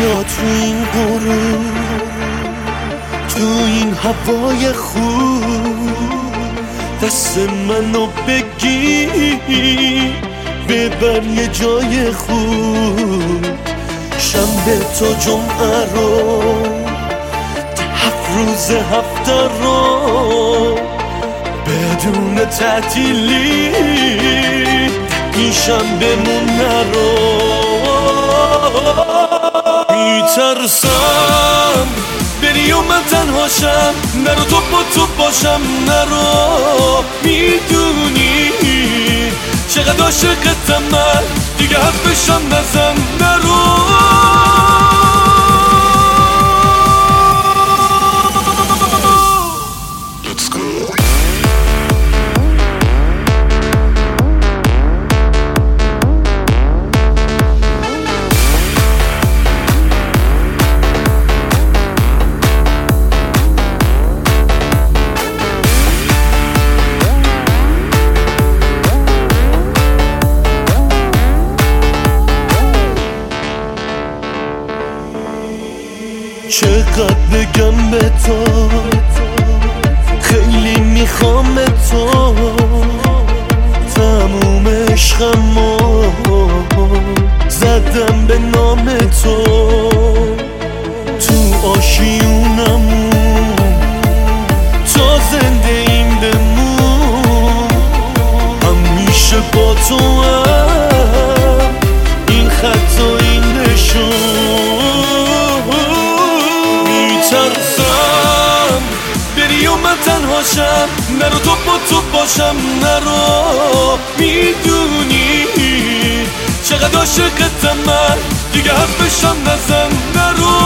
بیا تو این غروب، تو این هوای خوب، دست منو بگیر ببر یه جای خوب. شنبه تا جمعه رو، 7 روز هفته رو بدون تعطیلی این شنبه‌مون نرو. میترسم بری و من تنهاشم، نرو تو با تو باشم، نرو. میدونی چقدر عاشقتم من، دیگه حرفشم نزن، نرو. چقدر بگم به تو، خیلی میخوام به تو، تموم عشقمو زدم به نام تو. تو آشیونمون تا زنده این بمون، همیشه با تو هم این خط و این نشون. میترسم بری و من تنهاشم، نرو تو با تو باشم، نرو. میدونی چقدر عاشقتم من، دیگه حرفشم نزن، نرو.